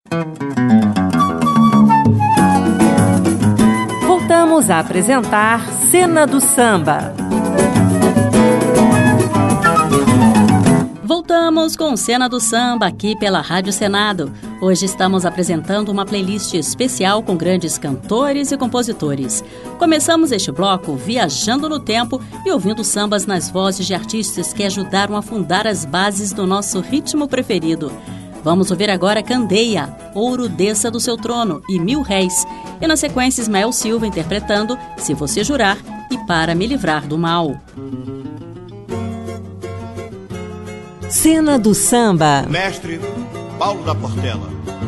Voltamos a apresentar Cena do Samba. Voltamos com Cena do Samba aqui pela Rádio Senado. Hoje estamos apresentando uma playlist especial com grandes cantores e compositores. Começamos este bloco viajando no tempo e ouvindo sambas nas vozes de artistas que ajudaram a fundar as bases do nosso ritmo preferido. Vamos ouvir agora Candeia, Ouro Desça do Seu Trono e Mil Réis. E na sequência Ismael Silva interpretando Se Você Jurar e Para Me Livrar do Mal. Cena do Samba. Mestre Paulo da Portela.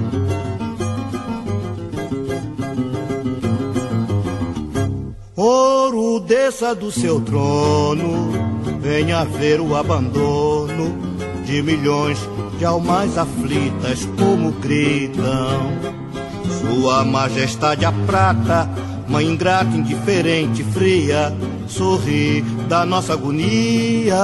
Ouro desça do seu trono, venha ver o abandono de milhões de almas aflitas como gritam. Sua majestade a prata, mãe ingrata, indiferente, fria, sorri da nossa agonia.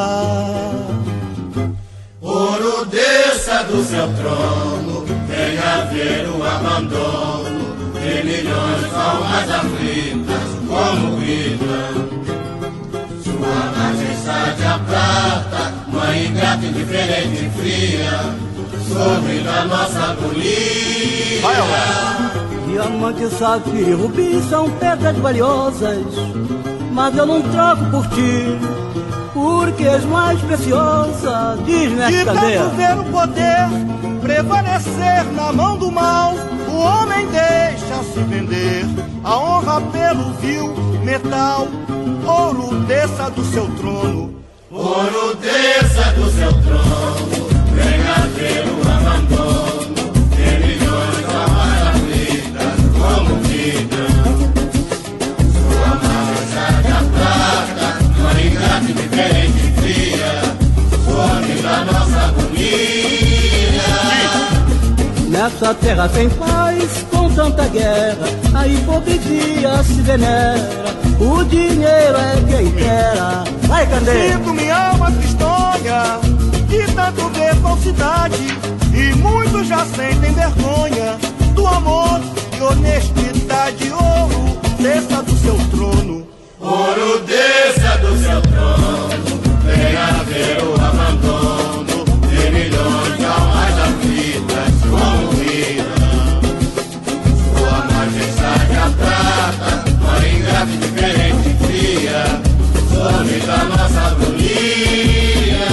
Ouro desça do seu trono, venha ver o abandono de milhões de almas aflitas como gritam. Sua majestade a prata, mãe ingrata, indiferente e fria, sorri da nossa agonia. Diamante, safira e rubi são pedras valiosas, mas eu não troco por ti, porque és mais preciosa. Diz-me essa Candeia. De tanto ver o poder prevalecer na mão do mal, o homem deixa se vender a honra pelo vil metal. Ouro desça do seu trono, ouro desça do seu trono, venha ver o abandono de milhões de almas aflitas como gritam. Sua majestade a prata, mãe ingrata, indiferente e fria, some da nossa agonia. Nessa terra sem paz, com tanta guerra, a hipocrisia se venera, o dinheiro é quem impera. Vai, Candeia! Sinto minha alma tristonha de tanto ver falsidade, e muitos já sentem vergonha do amor e honestidade. Ouro desça do seu trono, ouro desça do seu trono, venha ver o abandono de milhões de almas aflitas como gritam. Sua majestade a prata, mãe ingrata, indiferente e fria, some da nossa agonia.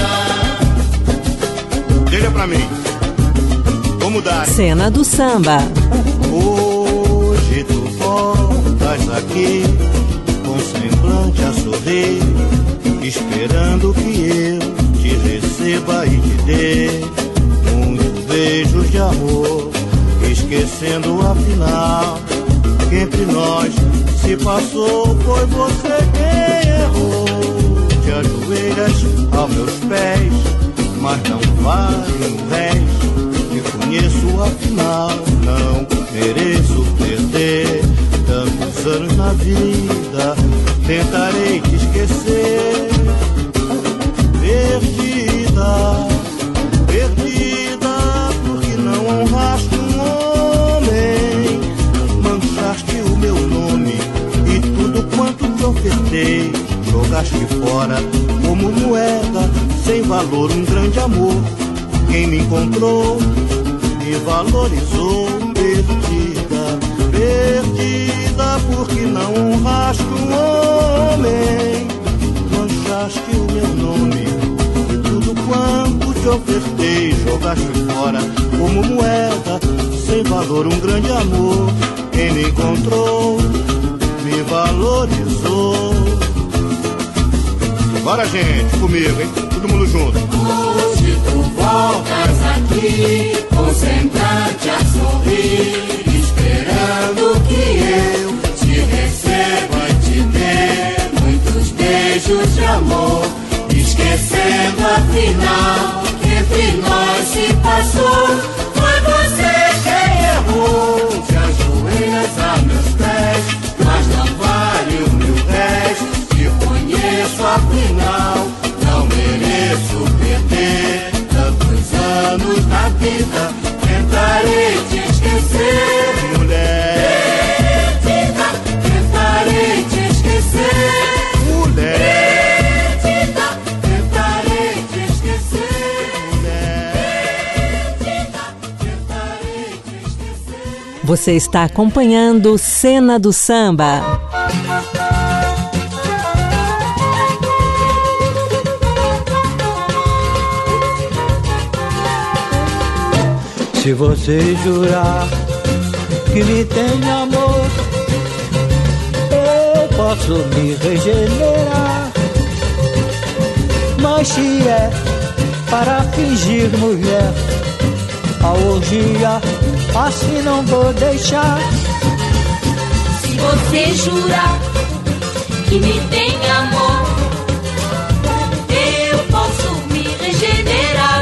Deixa pra mim, vou mudar. Cena do Samba. Hoje tu voltas aqui com semblante a sorrir, esperando que eu te receba e te dê muitos beijos de amor, esquecendo afinal que entre nós se passou. Foi você quem errou. Te ajoelhas aos meus pés, mas não vale um réis. Te conheço afinal, não mereço perder tantos anos na vida. Tentarei te esquecer. Perdida, perdida, porque não honraste um homem. Manchaste o meu nome e tudo quanto te ofertei. Jogaste fora como moeda, sem valor, um grande amor. Quem me encontrou me valorizou. Perdida, perdida, porque não honraste um homem. Manchaste o meu nome e tudo quanto te ofertei. Jogaste fora como moeda, sem valor, um grande amor. Quem me encontrou me valorizou. Bora, gente, comigo, hein? Todo mundo junto. Hoje tu voltas aqui com semblante a sorrir, esperando que eu te receba e te dê muitos beijos de amor, esquecendo afinal que entre nós se passou. Foi você quem errou. Te ajoelhas a meus pés, mas não vale o mil réis. Te conheço afinal, não mereço perder tantos anos da vida. Tentar Você está acompanhando Cena do Samba. Se você jurar que me tem amor, eu posso me regenerar. Mas se é para fingir mulher, a orgia assim não vou deixar. Se você jurar que me tem amor, eu posso me regenerar.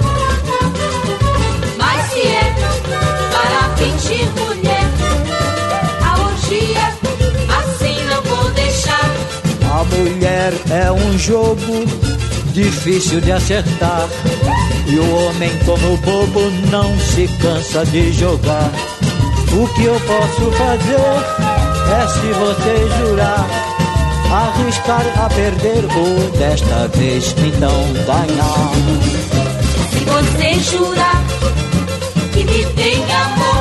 Mas se é para fingir mulher, a orgia assim não vou deixar. A mulher é um jogo difícil de acertar, e o homem como bobo não se cansa de jogar. O que eu posso fazer é, se você jurar, arriscar a perder ou desta vez então ganhar. Se você jurar que me tem amor,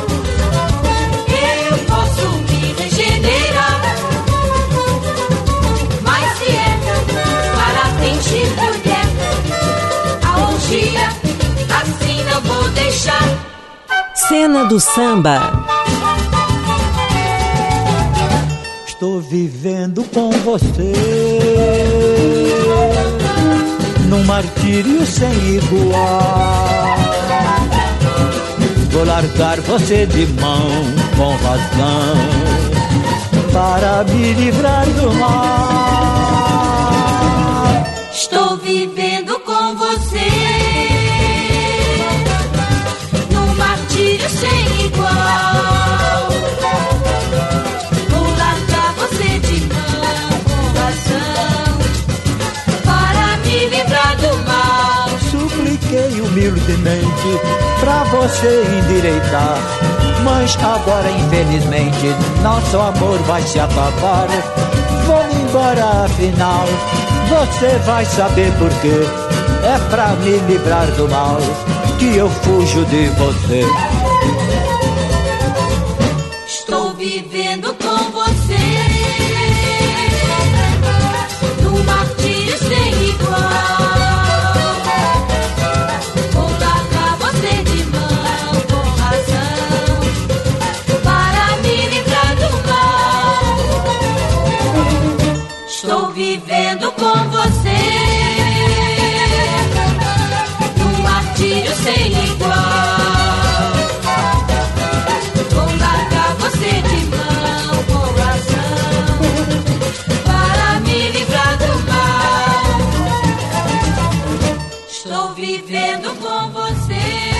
eu posso me regenerar. Mas se é para fingir mulher, a orgia assim não vou deixar. Cena do Samba. Estou vivendo com você num martírio sem igual. Vou largar você de mão com razão para me livrar do mal. Estou vivendo com você num martírio sem igual. Vou largar você de mão com razão para me livrar do mal. Supliquei humildemente pra você endireitar, mas agora infelizmente nosso amor vai se acabar. Vou embora afinal, você vai saber por quê. É pra me livrar do mal que eu fujo de você. Estou vivendo com você num martírio sem igual. Vou largar você de mão com razão para me livrar do mal. Estou vivendo com você num martírio sem igual. Vou largar você de mão com razão para me livrar do mal. Estou vivendo com você.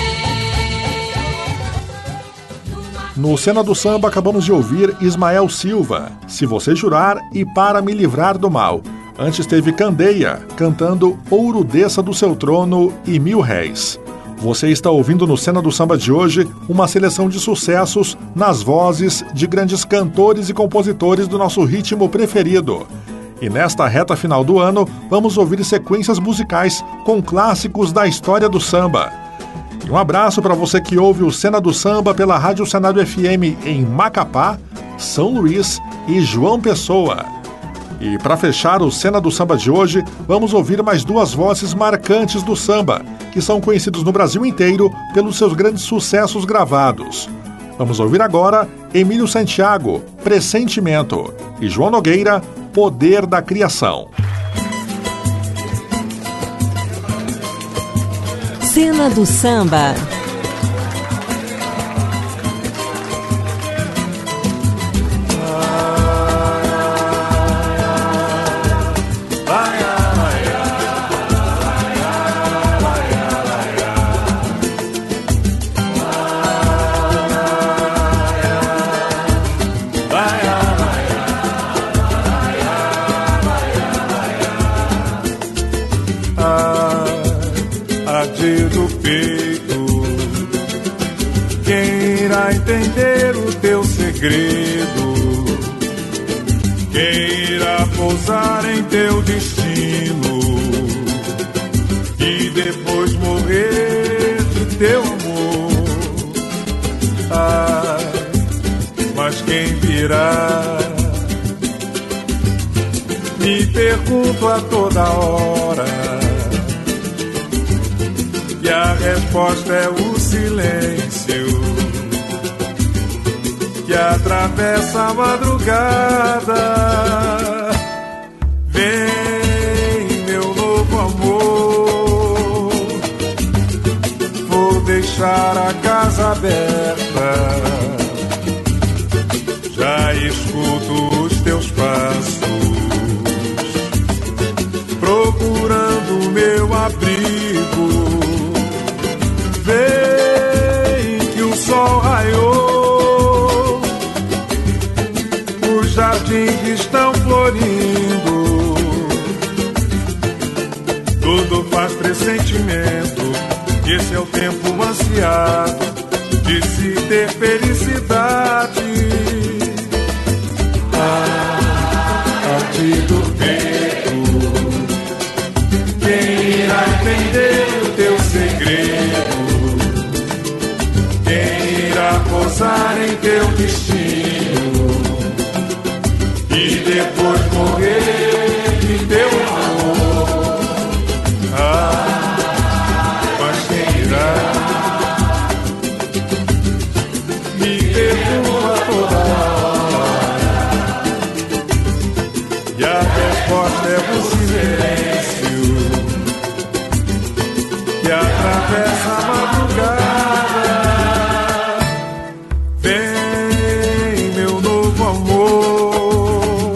No Cena do Samba acabamos de ouvir Ismael Silva, Se Você Jurar e Para Me Livrar do Mal. Antes teve Candeia, cantando Ouro Desça do Seu Trono e Mil Réis. Você está ouvindo no Cena do Samba de hoje uma seleção de sucessos nas vozes de grandes cantores e compositores do nosso ritmo preferido. E nesta reta final do ano, vamos ouvir sequências musicais com clássicos da história do samba. E um abraço para você que ouve o Cena do Samba pela Rádio Senado FM em Macapá, São Luís e João Pessoa. E para fechar o Cena do Samba de hoje, vamos ouvir mais duas vozes marcantes do samba, que são conhecidos no Brasil inteiro pelos seus grandes sucessos gravados. Vamos ouvir agora Emílio Santiago, Pressentimento, e João Nogueira, Poder da Criação. Cena do Samba. Do peito, quem irá entender o teu segredo, quem irá pousar em teu destino e depois morrer de teu amor. irá. Me pergunto a toda hora, e a resposta é o silêncio que atravessa a madrugada. Vem, meu novo amor, vou deixar a casa aberta. Já escuto os teus passos, procurando meu abrigo. Vem que o sol raiou, os jardins estão florindo, tudo faz pressentimento que esse é o tempo ansiado de se ter felicidade. A partir do peito, quem irá entender o teu segredo? Quem irá pousar em teu destino e depois morrer de teu amor? Mas quem irá? Me pergunta toda hora, e a resposta é o silêncio que atravessa a madrugada. Vem, meu novo amor,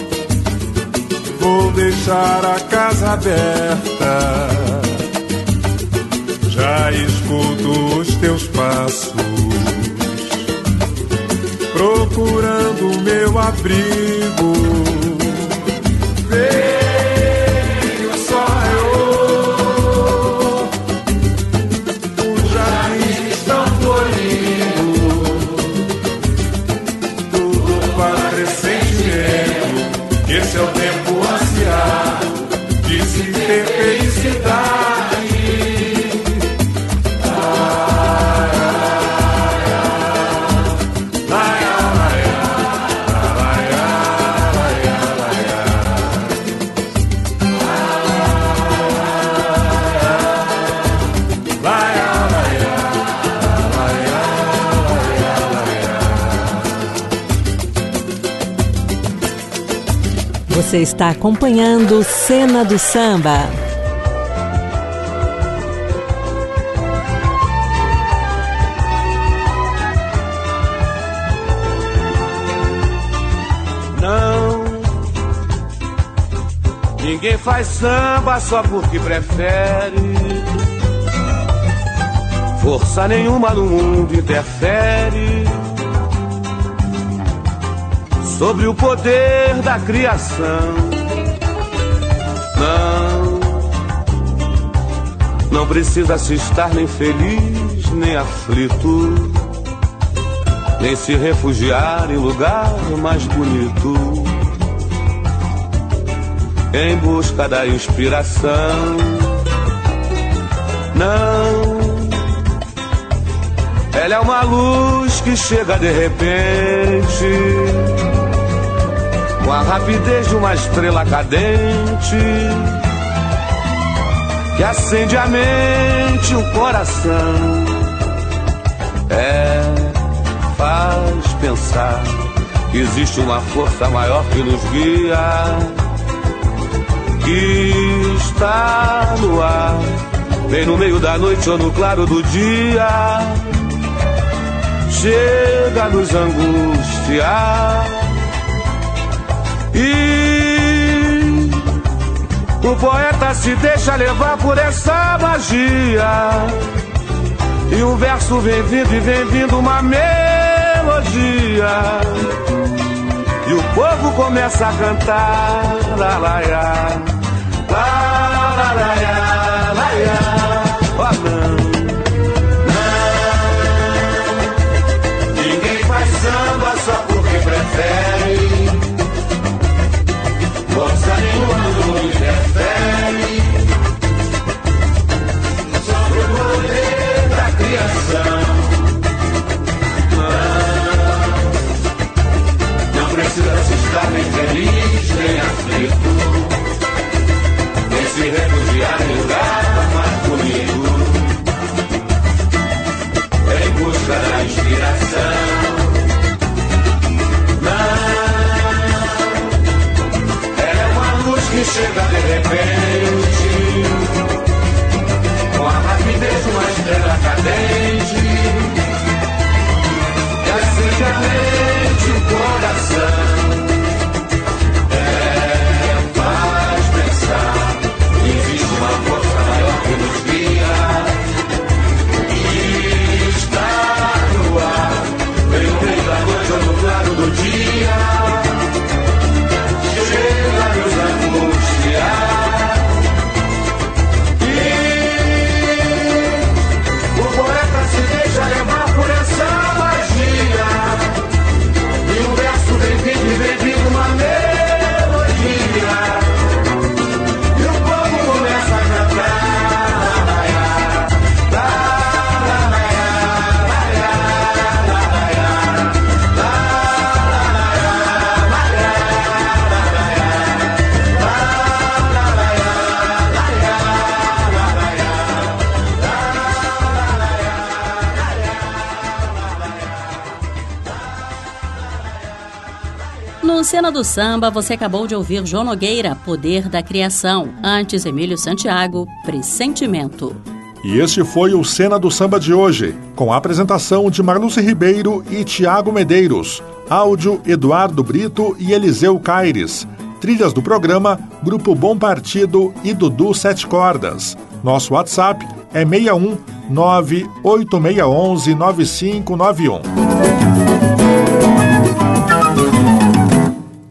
vou deixar a casa aberta. Já escuto os teus passos, procurando o meu abrigo. Vem, o sol raiou, os jardins estão florindo, tudo faz pressentimento que esse é o tempo ansiado de se ter felicidade. Você está acompanhando Cena do Samba. Não, ninguém faz samba só porque prefere. Força nenhuma no mundo interfere sobre o poder da criação. Não precisa se estar nem feliz, nem aflito, nem se refugiar em lugar mais bonito, em busca da inspiração. Não, ela é uma luz que chega de repente, com a rapidez de uma estrela cadente, que acende a mente, o coração. Faz pensar que existe uma força maior que nos guia, que está no ar, bem no meio da noite ou no claro do dia, chega a nos angustiar. E o poeta se deixa levar por essa magia, e um verso vem vindo e vem vindo uma melodia, e o povo começa a cantar la la ya, la la la ya, la ya. Oh, não, ninguém faz samba só porque prefere. Força nenhuma no mundo interfere sobre o poder da criação. máscara a inspiração. Que chega de repente, com a rapidez de uma estrela cadente, e acende a mente, o coração, faz pensar que existe uma força maior que nos guia, e está no ar, bem no meio da noite ou no claro do dia. No Cena do Samba, você acabou de ouvir João Nogueira, Poder da Criação. Antes, Emílio Santiago, Pressentimento. E este foi o Cena do Samba de hoje, com a apresentação de Marluce Ribeiro e Tiago Medeiros. Áudio, Eduardo Brito e Eliseu Caires. Trilhas do programa, Grupo Bom Partido e Dudu Sete Cordas. Nosso WhatsApp é 61 98611 9591.